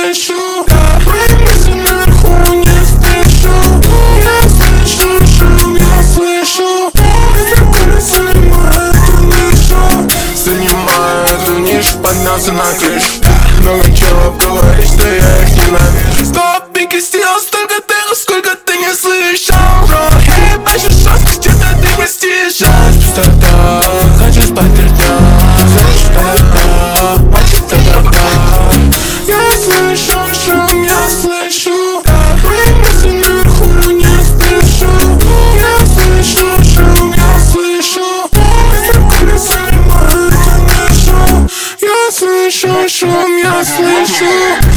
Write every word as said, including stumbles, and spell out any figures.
слышу. Мои мысли наверху, не спешу. Я слышу шум, я слышу. Ветер занимает эту нишу. Занимает эту нишу, поднялся на крышу. Много чего говорит, что я их ненавижу. Стоп, Пинки сделал столько tego, сколько ты не слышал. Бро, эй, больше жестко, где-то ты простишь. Пустота, хочу спать твердо. Знаешь, да-да-да, мальчик, да-да-да. Я слышу шум, я слышу. Мои мысли наверху, не спешу. Я слышу шум, я слышу. Ветер занимает эту нишу. Я слышу шум, я слышу.